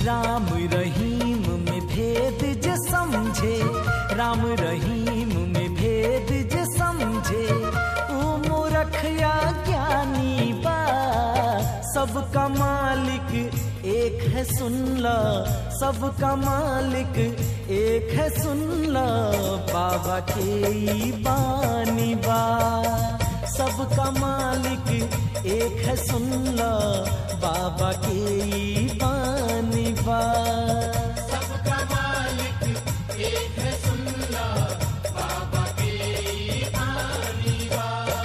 राम रहीम में भेद जे समझे, राम रहीम में भेद जे समझे, ओ मूर्ख या ज्ञानी बा। सबका मालिक एक है सुन ला, सबका मालिक एक है सुन ला, बाबा के ई बानी बा। सबका मालिक एक है सुन ला, बाबा के ई बानी बा। सबका मालिक एक है सुन ला, बाबा के ई बानी बा।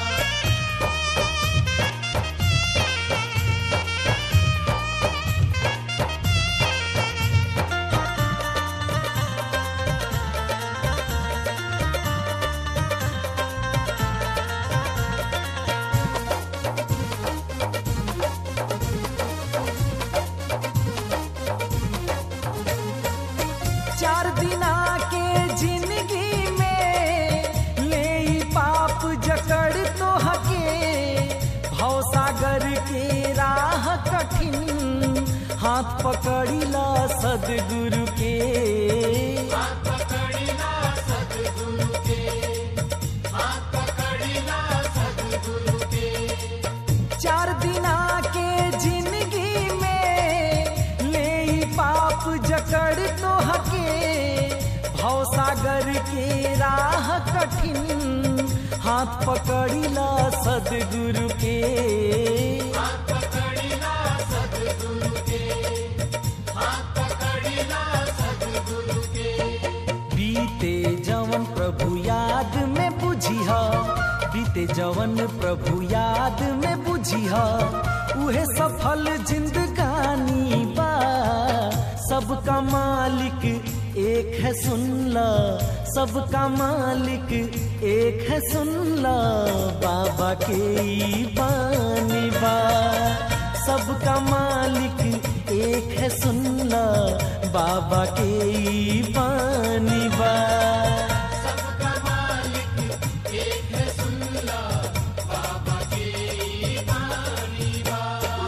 चार दिना के जिंदगी में ले पाप जकड़ तो हके, भवसागर के राह कठिन, हाथ पकड़िला सदगुरु के। हाथ पकड़िला सद्गुरु के, हाथ पकड़िला सद्गुरु के। चार दिना के जिंदगी में ले पाप जकड़ तो हके, भवसागर के राह कठिन, हाथ पकड़िला सदगुरु के। हाथ पकड़िला सद्गुरु के, हाथ पकड़िला सद्गुरु के। बीते जवन प्रभु याद में बुझिहा, बीते जवन प्रभु याद में बुझिहा, उहे सफल जिंदगानी बा। सबका मालिक एक है सुन ला, सबका मालिक एक है सुन ला, बाबा के ई बानी बा। सबका मालिक एक है सुन ला, बाबा के ई बानी बा। सबका मालिक एक है सुन ला, बाबा के ई बानी बा।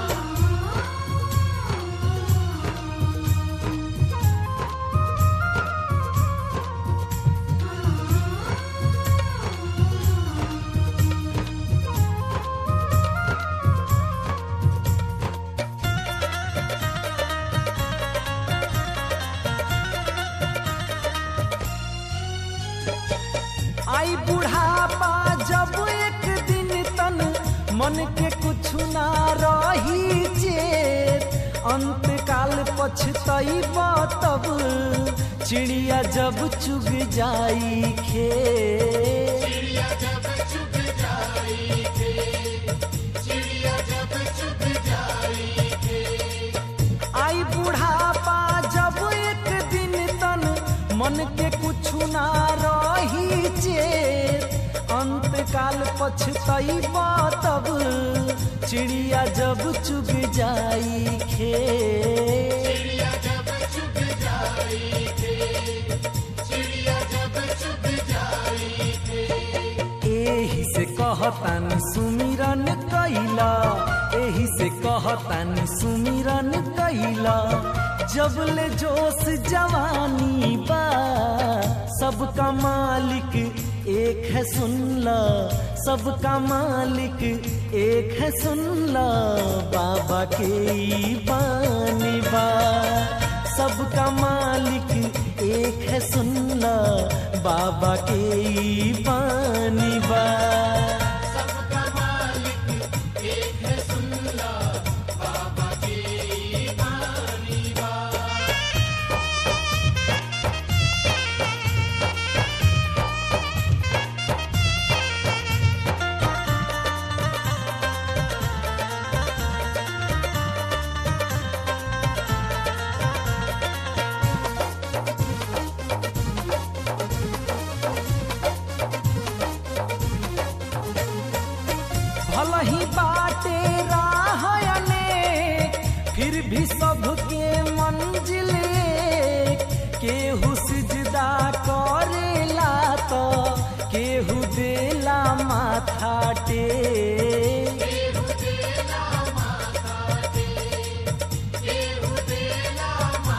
आई बुढ़ापा जब एक दिन तन, मन के कुछ ना रही चेत, अंत काल पछतैबा तब, चिड़िया जब चुग जाई खेत। चिड़िया जब चुग जाई थे, चिड़िया जब चुग जाई थे। आई बुढ़ापा जब एक दिन तन, मन के कुछ ना रही चेत, अंत काल पछतैबा तब, चिड़िया जब चुग जाई खेत। चिड़िया जब चुग जाई थे, चिड़िया जब चुग जाई थे। एही से कहतान सुमिरन कैला, एही से कहतान सुमिरन कैला, जब ले जोश जवानी बा। सबका मालिक एक है सुन ला, सबका मालिक एक है सुन ला, बाबा के ई बानी बा। सबका मालिक एक है सुन ला, बाबा के ई बानी बा। सबका मालिक एक है सुन ला, बाबा के ई बानी बा। भला ही बाटे राह अनेक, फिर भी सबके मंजिल एक। केहू सिजदा करेला तो केहू देला माथा टेक। केहू देला माथा टेक, केहू देला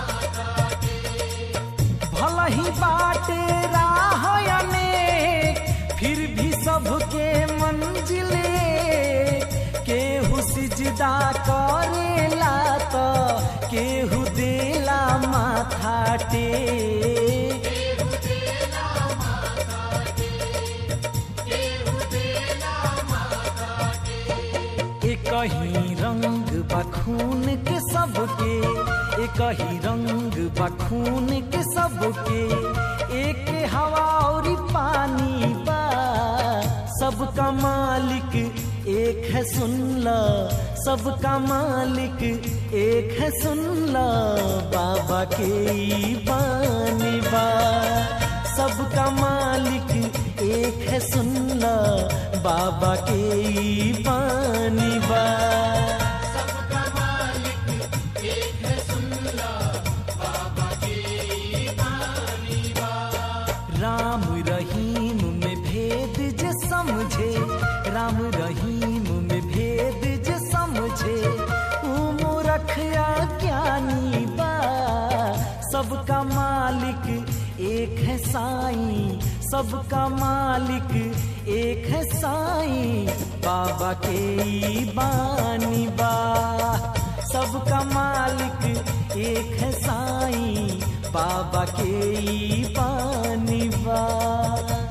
ही रंग बखून के सबके, एक ही रंग बखून के सबके, एक हवा और पानी बा, सबका मालिक एक है सुन ला, सबका मालिक एक है सुन ला, बाबा के बानी बा, सबका मालिक एक है सुन ला, बाबा के बानी बा। सबका मालिक एक है सुन ला, बाबा के बानी बा। राम रहीम में भेद जे समझे, राम रहीम में भेद जे समझे, मूर्ख या ज्ञानी बा, सबका मालिक एक है साईं, सबका मालिक एक है साईं, बाबा के बानी बा, सबका मालिक एक है साईं, बाबा के बानी बा।